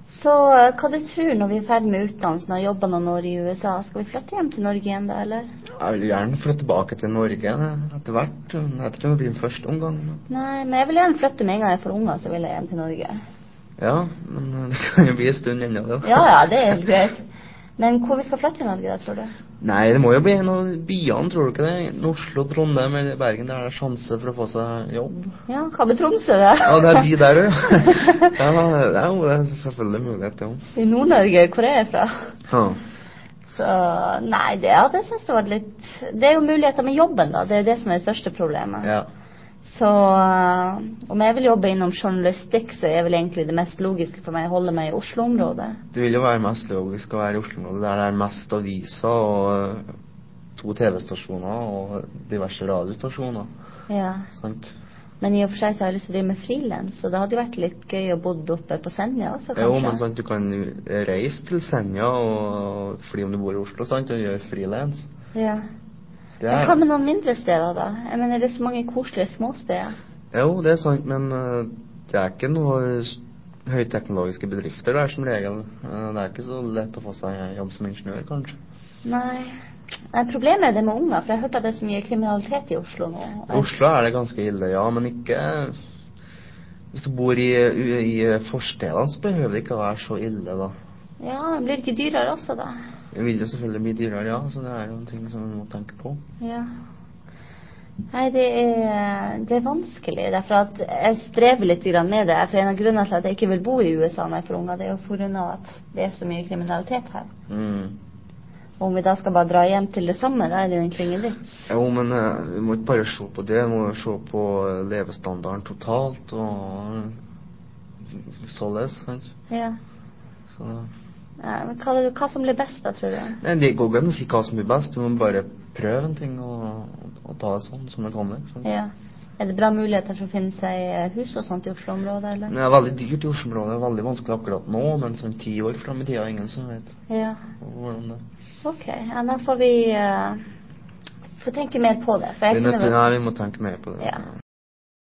Så hva du tror når vi ferdig med utdannelsen og jobber noen år i USA? Skal vi flytte hjem til Norge igjen da, eller? Jeg vil gjerne flytte tilbake til Norge etter hvert. Jeg tror det blir en første omgang. Nei, men jeg vil gjerne flytte med en gang jeg får unger, så vil jeg hjem til Norge. Ja, men det kan jo bli en stund ennå da. Ja, det helt greit. Men hvor vi skal flytte i Norge da, tror du? Nei, det må jo bli en av byene, tror du ikke det? Oslo, Trondheim eller Bergen, der det sjanse for å få seg jobb. Ja, hva med Tromsø da? Ja, det by der jo. Ja, det er jo selvfølgelig mulighet, ja. I Nord-Norge, hvor er jeg fra? Ja. Så, nei, det synes jeg var litt... Det er jo muligheter med jobben da, det er det som er det største problemet. Ja. Så om jeg vil jobbe innom journalistikk, så er vel egentlig det mest logiske for meg å holde meg i Oslo-området. Det vil jo være mest logisk å være i Oslo-området, der det er mest aviser og 2 TV-stasjoner og diverse radiostasjoner. Ja. Sant? Men i og for seg så har jeg lyst til å drive med freelance, så det hadde jo vært litt gøy å bo oppe på Senja også, kanskje. Jo, men sant, du kan reise til Senja fordi om du bor i Oslo, sant, og gjøre freelance. Ja. Men hva med noen mindre steder da? Jeg mener, det er så mange koselige småsteder. Jo, det er sant, men det er ikke noe høyteknologiske bedrifter der som regel. Det er ikke så lett å få seg jobb som ingeniør, kanskje. Nei, problemet er det med unger, for jeg har hørt at det er så mye kriminalitet i Oslo nå. I Oslo er det ganske ille, ja, men ikke... Hvis du bor i forstedene, så behøver det ikke å være så ille, da. Ja, det blir ikke dyrere også, da. Det vil jo selvfølgelig bli dyrere, ja, så det er jo en ting som vi må tenke på. Ja. Nei, det er vanskelig, derfor at jeg strever litt med det. For en av grunnene til at jeg ikke vil bo i USA når jeg får unger, det er jo for grunn av at det er så mye kriminalitet her. Og om vi da skal bare dra hjem til det samme, da er det jo egentlig ingen vits. Jo, men vi må ikke bare se på det, vi må se på levestandarden totalt, og således, sant? Ja. Så... Ja, men hva som blir best da, tror du? Nei, det går ikke an å si hva som blir best. Du må bare prøve en ting og ta det sånn som det kommer. Sant? Ja. Er det bra muligheter for å finne seg hus og sånt i Oslo-området, eller? Det er veldig dyrt i Oslo-området. Det er veldig vanskelig akkurat nå, men sånn 10 år frem i tiden er ingen som vet hvordan det. Ok, ja, da får vi få tenke mer på det. For vi må tenke mer på det. Ja.